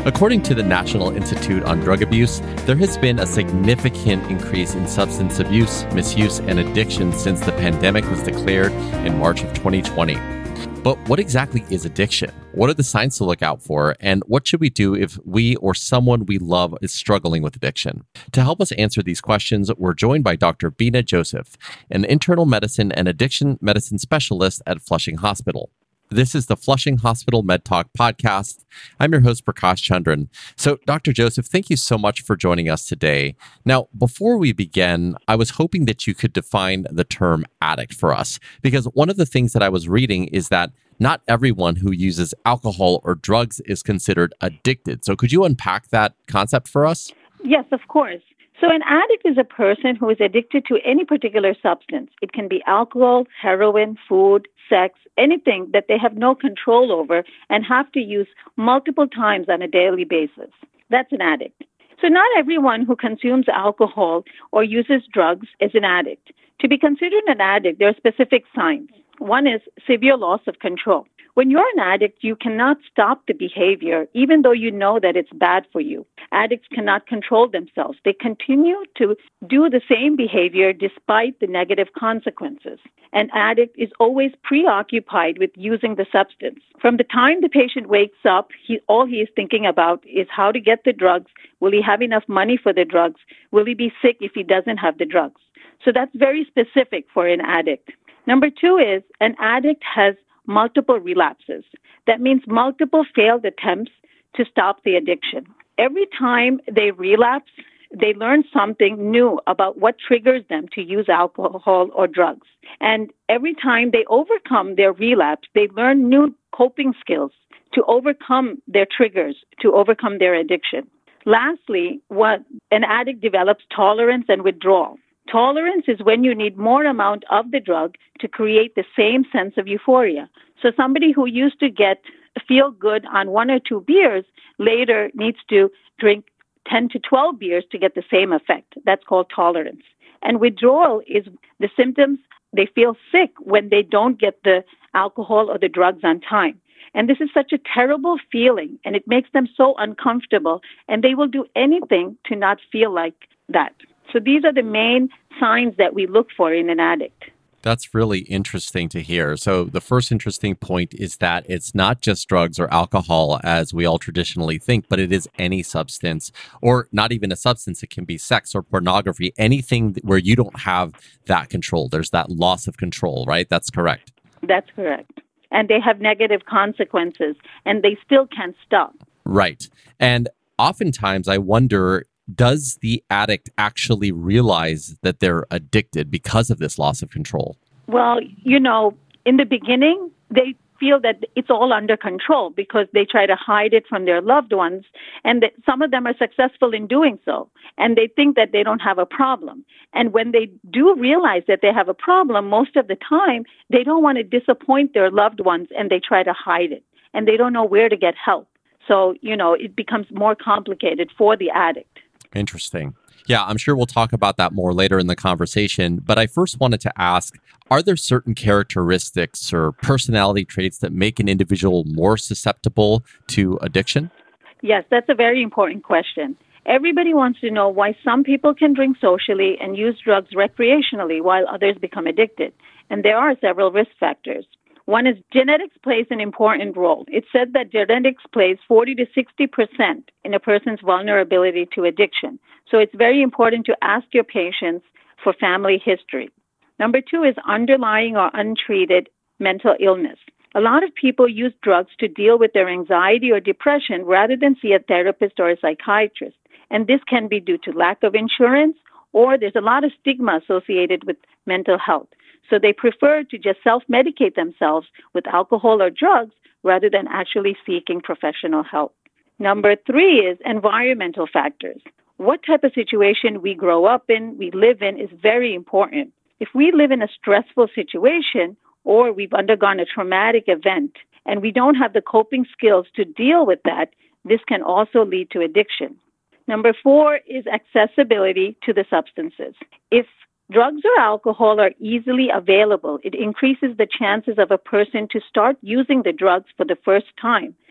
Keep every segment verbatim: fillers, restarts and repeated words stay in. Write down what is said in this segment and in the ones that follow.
According to the National Institute on Drug Abuse, there has been a significant increase in substance abuse, misuse, and addiction since the pandemic was declared in March of twenty twenty. But what exactly is addiction? What are the signs to look out for? And what should we do if we or someone we love is struggling with addiction? To help us answer these questions, we're joined by Doctor Beena Joseph, an internal medicine and addiction medicine specialist at Flushing Hospital. This is the Flushing Hospital Med Talk podcast. I'm your host, Prakash Chandran. So, Doctor Joseph, thank you so much for joining us today. Now, before we begin, I was hoping that you could define the term addict for us, because one of the things that I was reading is that not everyone who uses alcohol or drugs is considered addicted. So, could you unpack that concept for us? Yes, of course. So an addict is a person who is addicted to any particular substance. It can be alcohol, heroin, food, sex, anything that they have no control over and have to use multiple times on a daily basis. That's an addict. So not everyone who consumes alcohol or uses drugs is an addict. To be considered an addict, there are specific signs. One is severe loss of control. When you're an addict, you cannot stop the behavior, even though you know that it's bad for you. Addicts cannot control themselves. They continue to do the same behavior despite the negative consequences. An addict is always preoccupied with using the substance. From the time the patient wakes up, he, all he is thinking about is how to get the drugs. Will he have enough money for the drugs? Will he be sick if he doesn't have the drugs? So that's very specific for an addict. Number two is an addict has multiple relapses. That means multiple failed attempts to stop the addiction. Every time they relapse, they learn something new about what triggers them to use alcohol or drugs. And every time they overcome their relapse, they learn new coping skills to overcome their triggers, to overcome their addiction. Lastly, what an addict develops tolerance and withdrawal. Tolerance is when you need more amount of the drug to create the same sense of euphoria. So somebody who used to get feel good on one or two beers later needs to drink ten to twelve beers to get the same effect. That's called tolerance. And withdrawal is the symptoms. They feel sick when they don't get the alcohol or the drugs on time. And this is such a terrible feeling, and it makes them so uncomfortable, and they will do anything to not feel like that. So these are the main signs that we look for in an addict. That's really interesting to hear. So the first interesting point is that it's not just drugs or alcohol as we all traditionally think, but it is any substance, or not even a substance. It can be sex or pornography, anything where you don't have that control. There's that loss of control, right? That's correct. That's correct. And they have negative consequences, and they still can't stop. Right. And oftentimes I wonder, does the addict actually realize that they're addicted because of this loss of control? Well, you know, in the beginning, they feel that it's all under control because they try to hide it from their loved ones, and that some of them are successful in doing so, and they think that they don't have a problem. And when they do realize that they have a problem, most of the time, they don't want to disappoint their loved ones, and they try to hide it, and they don't know where to get help. So, you know, it becomes more complicated for the addict. Interesting. Yeah, I'm sure we'll talk about that more later in the conversation. But I first wanted to ask, are there certain characteristics or personality traits that make an individual more susceptible to addiction? Yes, that's a very important question. Everybody wants to know why some people can drink socially and use drugs recreationally while others become addicted. And there are several risk factors. One is genetics plays an important role. It's said that genetics plays forty to sixty percent in a person's vulnerability to addiction. So it's very important to ask your patients for family history. Number two is underlying or untreated mental illness. A lot of people use drugs to deal with their anxiety or depression rather than see a therapist or a psychiatrist. And this can be due to lack of insurance, or there's a lot of stigma associated with mental health. So they prefer to just self-medicate themselves with alcohol or drugs rather than actually seeking professional help. Number three is environmental factors. What type of situation we grow up in, we live in, is very important. If we live in a stressful situation or we've undergone a traumatic event and we don't have the coping skills to deal with that, this can also lead to addiction. Number four is accessibility to the substances. If drugs or alcohol are easily available, it increases the chances of a person to start using the drugs for the first time.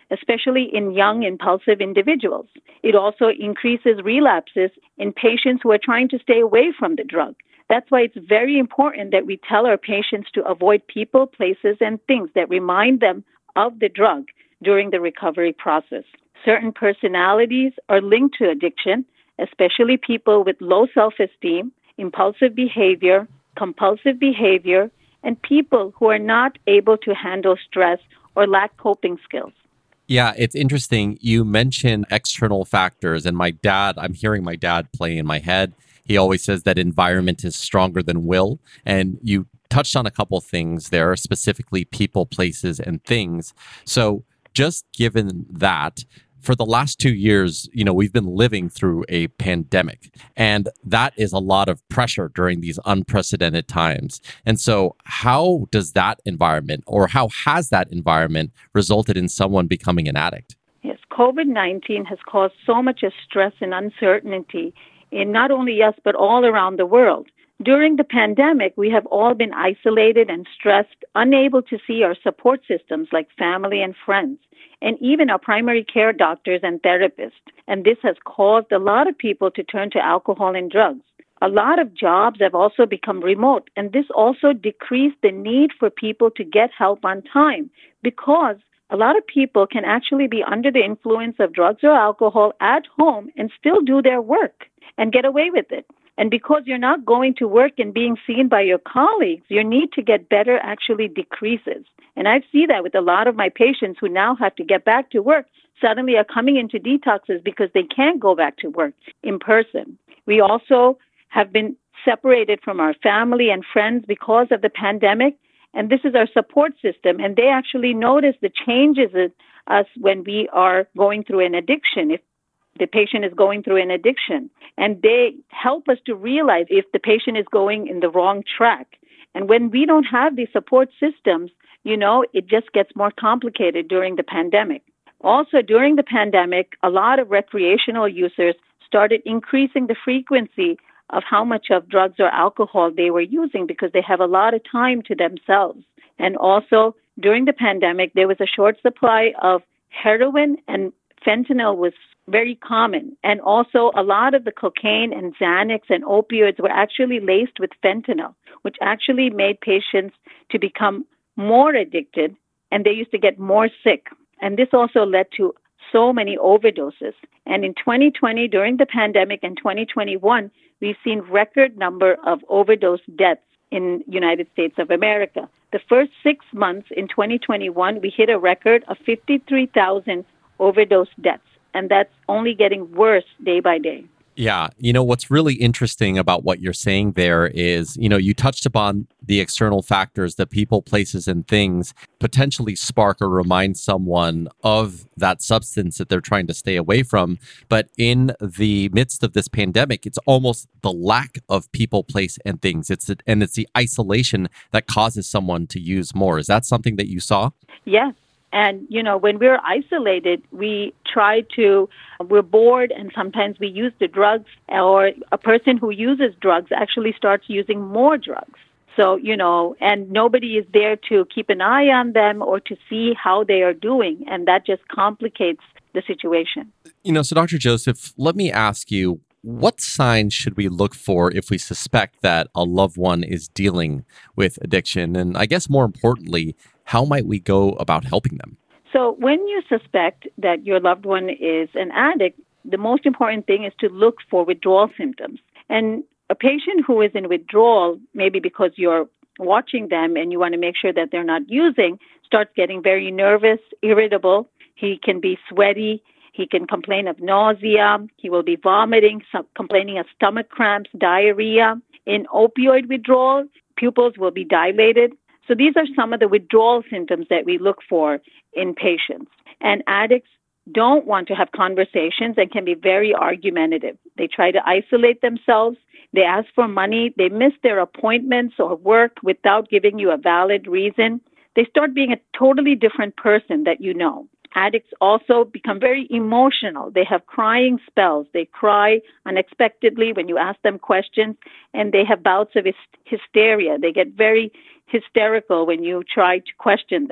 especially in young, impulsive individuals. It also increases relapses in patients who are trying to stay away from the drug. That's why it's very important that we tell our patients to avoid people, places, and things that remind them of the drug during the recovery process. Certain personalities are linked to addiction, especially people with low self-esteem, impulsive behavior, compulsive behavior, and people who are not able to handle stress or lack coping skills. Yeah, it's interesting. You mentioned external factors, and my dad, I'm hearing my dad play in my head. He always says that environment is stronger than will. And you touched on a couple things there, specifically people, places, and things. So just given that, for the last two years, you know, we've been living through a pandemic, and that is a lot of pressure during these unprecedented times. And so how does that environment, or how has that environment resulted in someone becoming an addict? Yes, COVID nineteen has caused so much stress and uncertainty in not only us, but all around the world. During the pandemic, we have all been isolated and stressed, unable to see our support systems like family and friends, and even our primary care doctors and therapists. And this has caused a lot of people to turn to alcohol and drugs. A lot of jobs have also become remote, and this also decreased the need for people to get help on time, because a lot of people can actually be under the influence of drugs or alcohol at home and still do their work and get away with it. And because you're not going to work and being seen by your colleagues, your need to get better actually decreases. And I see that with a lot of my patients who now have to get back to work, suddenly are coming into detoxes because they can't go back to work in person. We also have been separated from our family and friends because of the pandemic. And this is our support system. And they actually notice the changes in us when we are going through an addiction, if the patient is going through an addiction. And they help us to realize if the patient is going in the wrong track. And when we don't have these support systems, you know, it just gets more complicated during the pandemic. Also, during the pandemic, a lot of recreational users started increasing the frequency of how much of drugs or alcohol they were using because they have a lot of time to themselves. And also, during the pandemic, there was a short supply of heroin, and fentanyl was very common. And also, a lot of the cocaine and Xanax and opioids were actually laced with fentanyl, which actually made patients to become more addicted, and they used to get more sick. And this also led to so many overdoses. And in twenty twenty, during the pandemic, and twenty twenty-one, we've seen record number of overdose deaths in United States of America. The first six months in twenty twenty-one, we hit a record of fifty-three thousand overdose deaths. And that's only getting worse day by day. Yeah. You know, what's really interesting about what you're saying there is, you know, you touched upon the external factors, the people, places, and things potentially spark or remind someone of that substance that they're trying to stay away from. But in the midst of this pandemic, it's almost the lack of people, place, and things. It's the, and it's the isolation that causes someone to use more. Is that something that you saw? Yes. And, you know, when we're isolated, we try to, we're bored, and sometimes we use the drugs, or a person who uses drugs actually starts using more drugs. So, you know, and nobody is there to keep an eye on them or to see how they are doing. And that just complicates the situation. You know, so Doctor Joseph, let me ask you, what signs should we look for if we suspect that a loved one is dealing with addiction? And I guess more importantly, how might we go about helping them? So when you suspect that your loved one is an addict, the most important thing is to look for withdrawal symptoms. And a patient who is in withdrawal, maybe because you're watching them and you want to make sure that they're not using, starts getting very nervous, irritable. He can be sweaty. He can complain of nausea. He will be vomiting, complaining of stomach cramps, diarrhea. In opioid withdrawal, pupils will be dilated. So these are some of the withdrawal symptoms that we look for in patients. And addicts don't want to have conversations and can be very argumentative. They try to isolate themselves. They ask for money. They miss their appointments or work without giving you a valid reason. They start being a totally different person that you know. Addicts also become very emotional. They have crying spells. They cry unexpectedly when you ask them questions, and they have bouts of hysteria. They get very hysterical when you try to question them.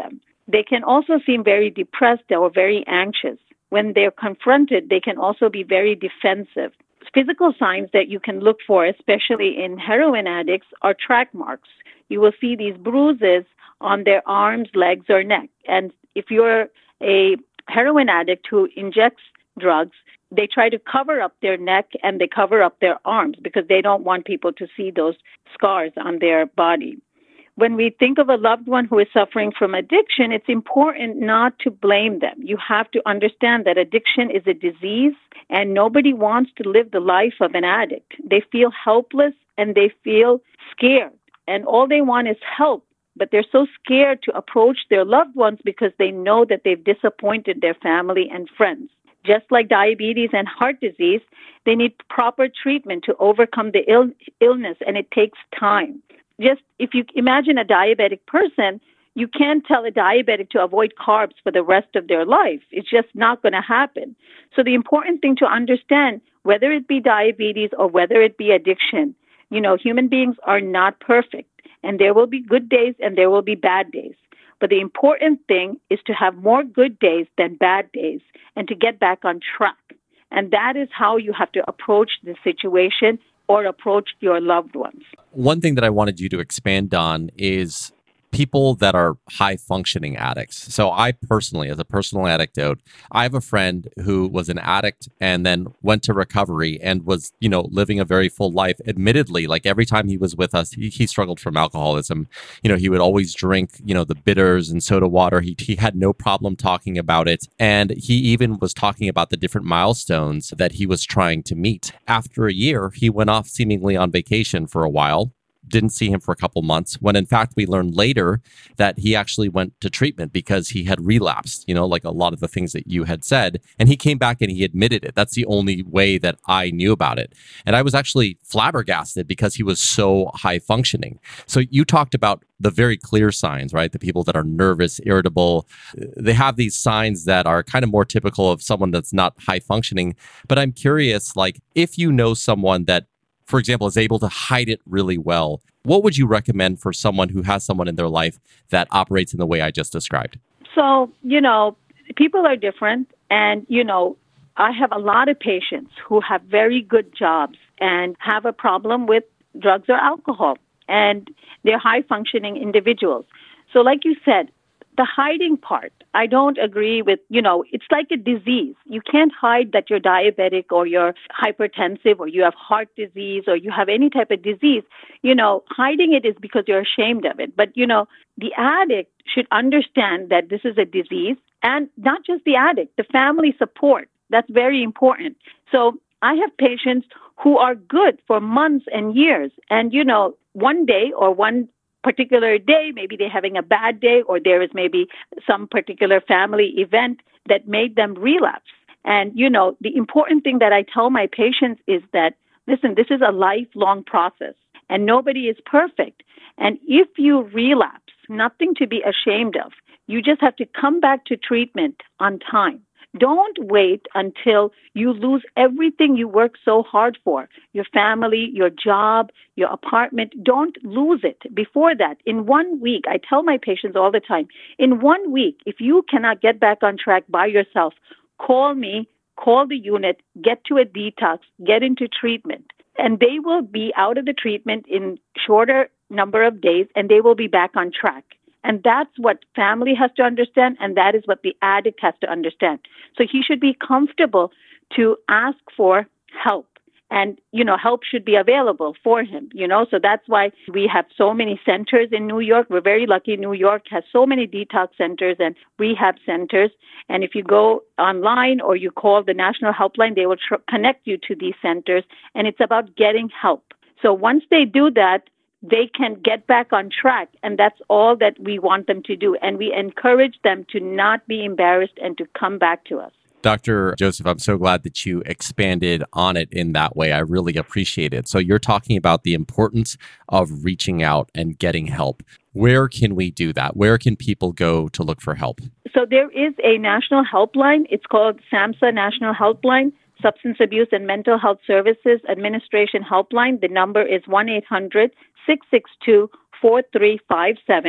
They can also seem very depressed or very anxious. When they're confronted, they can also be very defensive. Physical signs that you can look for, especially in heroin addicts, are track marks. You will see these bruises on their arms, legs, or neck. And if you're a heroin addict who injects drugs, they try to cover up their neck and they cover up their arms because they don't want people to see those scars on their body. When we think of a loved one who is suffering from addiction, it's important not to blame them. You have to understand that addiction is a disease and nobody wants to live the life of an addict. They feel helpless and they feel scared, and all they want is help, but they're so scared to approach their loved ones because they know that they've disappointed their family and friends. Just like diabetes and heart disease, they need proper treatment to overcome the Ill- illness, and it takes time. Just if you imagine a diabetic person, you can't tell a diabetic to avoid carbs for the rest of their life. It's just not going to happen. So the important thing to understand, whether it be diabetes or whether it be addiction, you know, human beings are not perfect, and there will be good days and there will be bad days. But the important thing is to have more good days than bad days and to get back on track. And that is how you have to approach the situation or approach your loved ones. One thing that I wanted you to expand on is people that are high functioning addicts. So I personally, as a personal anecdote, I have a friend who was an addict and then went to recovery and was, you know, living a very full life. Admittedly, like every time he was with us, he, he struggled from alcoholism. You know, he would always drink, you know, the bitters and soda water. He, he had no problem talking about it. And he even was talking about the different milestones that he was trying to meet. After a year, he went off seemingly on vacation for a while. Didn't see him for a couple months, when in fact we learned later that he actually went to treatment because he had relapsed, you know, like a lot of the things that you had said. And he came back and he admitted it. That's the only way that I knew about it. And I was actually flabbergasted because he was so high functioning. So you talked about the very clear signs, right? The people that are nervous, irritable, they have these signs that are kind of more typical of someone that's not high functioning. But I'm curious, like, if you know someone that, for example, is able to hide it really well, what would you recommend for someone who has someone in their life that operates in the way I just described? So, you know, people are different. And, you know, I have a lot of patients who have very good jobs and have a problem with drugs or alcohol. And they're high-functioning individuals. So like you said, the hiding part, I don't agree with, you know, it's like a disease. You can't hide that you're diabetic or you're hypertensive or you have heart disease or you have any type of disease. You know, hiding it is because you're ashamed of it. But, you know, the addict should understand that this is a disease, and not just the addict, the family support. That's very important. So I have patients who are good for months and years. And, you know, one day or one particular day, maybe they're having a bad day, or there is maybe some particular family event that made them relapse. And, you know, the important thing that I tell my patients is that, listen, this is a lifelong process and nobody is perfect. And if you relapse, nothing to be ashamed of. You just have to come back to treatment on time. Don't wait until you lose everything you worked so hard for, your family, your job, your apartment. Don't lose it before that. In one week, I tell my patients all the time, in one week, if you cannot get back on track by yourself, call me, call the unit, get to a detox, get into treatment. And they will be out of the treatment in shorter number of days, and they will be back on track. And that's what family has to understand, and that is what the addict has to understand. So he should be comfortable to ask for help. And, you know, help should be available for him, you know. So that's why we have so many centers in New York. We're very lucky New York has so many detox centers and rehab centers. And if you go online or you call the National Helpline, they will tr- connect you to these centers. And it's about getting help. So once they do that, they can get back on track, and that's all that we want them to do. And we encourage them to not be embarrassed and to come back to us. Doctor Joseph, I'm so glad that you expanded on it in that way. I really appreciate it. So you're talking about the importance of reaching out and getting help. Where can we do that? Where can people go to look for help? So there is a national helpline. It's called SAMHSA National Helpline, Substance Abuse and Mental Health Services Administration Helpline. The number is one eight hundred six six two four three five seven.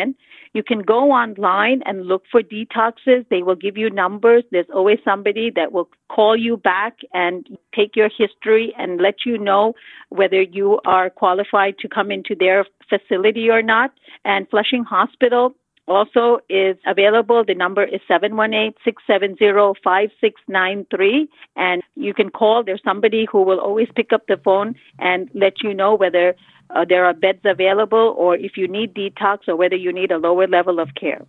You can go online and look for detoxes. They will give you numbers. There's always somebody that will call you back and take your history and let you know whether you are qualified to come into their facility or not. And Flushing Hospital also is available. The number is seven one eight, six seven zero, five six nine three. And you can call. There's somebody who will always pick up the phone and let you know whether uh, there are beds available or if you need detox or whether you need a lower level of care.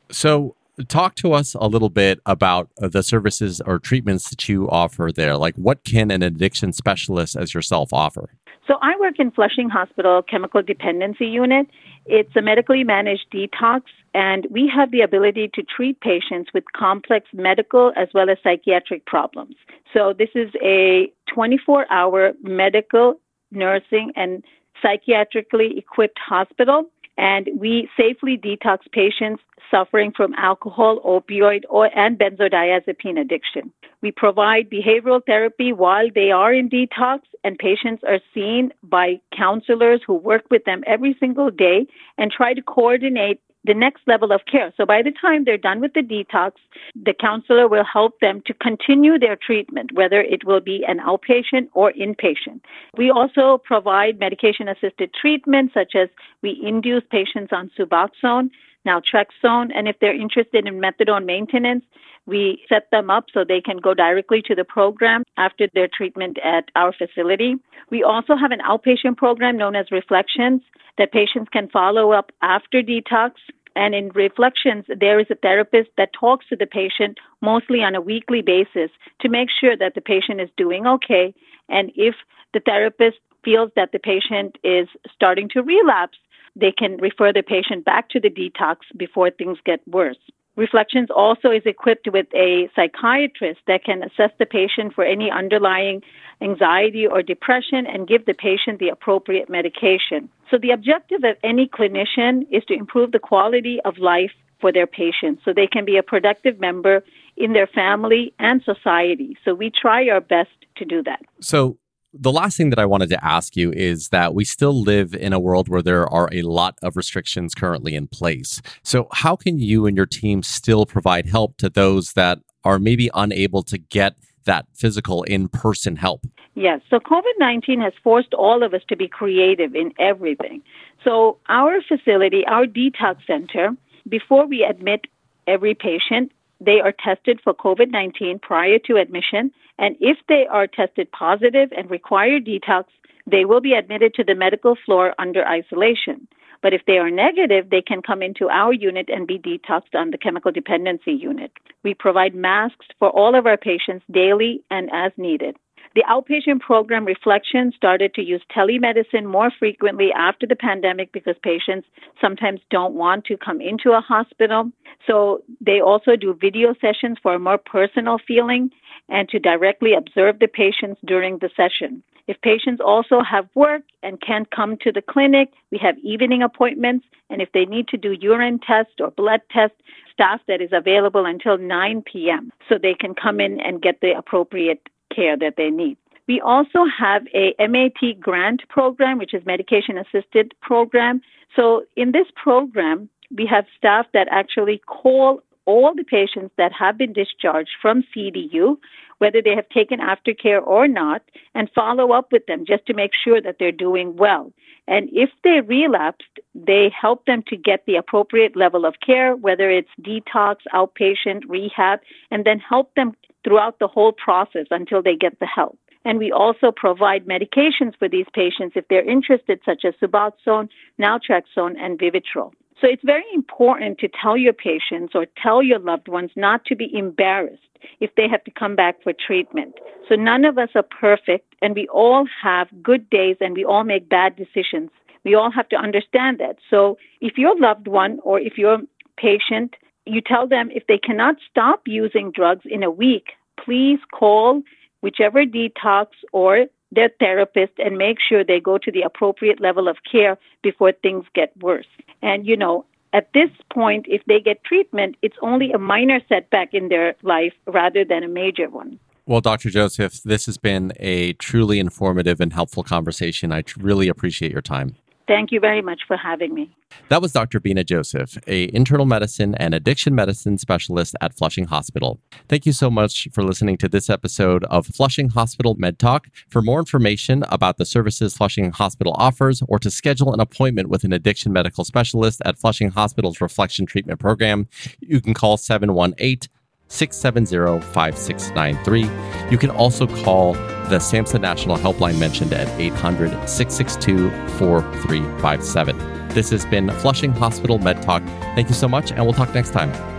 So talk to us a little bit about the services or treatments that you offer there. Like, what can an addiction specialist as yourself offer? So I work in Flushing Hospital Chemical Dependency Unit. It's a medically managed detox, and we have the ability to treat patients with complex medical as well as psychiatric problems. So this is a twenty-four hour medical, nursing, and psychiatrically equipped hospital, and we safely detox patients suffering from alcohol, opioid, or and benzodiazepine addiction. We provide behavioral therapy while they are in detox, and patients are seen by counselors who work with them every single day and try to coordinate the next level of care. So by the time they're done with the detox, the counselor will help them to continue their treatment, whether it will be an outpatient or inpatient. We also provide medication-assisted treatment, such as we induce patients on Suboxone, naltrexone, and if they're interested in methadone maintenance, we set them up so they can go directly to the program after their treatment at our facility. We also have an outpatient program known as Reflections that patients can follow up after detox. And in Reflections, there is a therapist that talks to the patient mostly on a weekly basis to make sure that the patient is doing okay. And if the therapist feels that the patient is starting to relapse, they can refer the patient back to the detox before things get worse. Reflections also is equipped with a psychiatrist that can assess the patient for any underlying anxiety or depression and give the patient the appropriate medication. So the objective of any clinician is to improve the quality of life for their patients so they can be a productive member in their family and society. So we try our best to do that. So the last thing that I wanted to ask you is that we still live in a world where there are a lot of restrictions currently in place. So how can you and your team still provide help to those that are maybe unable to get that physical in-person help? Yes. So COVID nineteen has forced all of us to be creative in everything. So our facility, our detox center, before we admit every patient, they are tested for COVID nineteen prior to admission. And if they are tested positive and require detox, they will be admitted to the medical floor under isolation. But if they are negative, they can come into our unit and be detoxed on the chemical dependency unit. We provide masks for all of our patients daily and as needed. The outpatient program Reflection started to use telemedicine more frequently after the pandemic because patients sometimes don't want to come into a hospital. So they also do video sessions for a more personal feeling and to directly observe the patients during the session. If patients also have work and can't come to the clinic, we have evening appointments. And if they need to do urine test or blood test, staff that is available until nine p.m. so they can come in and get the appropriate care that they need. We also have a M A T grant program, which is medication-assisted program. So in this program, we have staff that actually call all the patients that have been discharged from C D U, whether they have taken aftercare or not, and follow up with them just to make sure that they're doing well. And if they relapsed, they help them to get the appropriate level of care, whether it's detox, outpatient, rehab, and then help them throughout the whole process until they get the help. And we also provide medications for these patients if they're interested, such as Suboxone, naltrexone, and Vivitrol. So it's very important to tell your patients or tell your loved ones not to be embarrassed if they have to come back for treatment. So none of us are perfect, and we all have good days, and we all make bad decisions. We all have to understand that. So if your loved one or if your patient, you tell them if they cannot stop using drugs in a week, please call whichever detox or their therapist and make sure they go to the appropriate level of care before things get worse. And, you know, at this point, if they get treatment, it's only a minor setback in their life rather than a major one. Well, Doctor Joseph, this has been a truly informative and helpful conversation. I really appreciate your time. Thank you very much for having me. That was Doctor Bina Joseph, a internal medicine and addiction medicine specialist at Flushing Hospital. Thank you so much for listening to this episode of Flushing Hospital Med Talk. For more information about the services Flushing Hospital offers or to schedule an appointment with an addiction medical specialist at Flushing Hospital's Reflection Treatment Program, you can call seven one eight, six seven zero, five six nine three. You can also call the SAMHSA National Helpline mentioned at eight hundred, six six two, four three five seven. This has been Flushing Hospital Med Talk. Thank you so much, and we'll talk next time.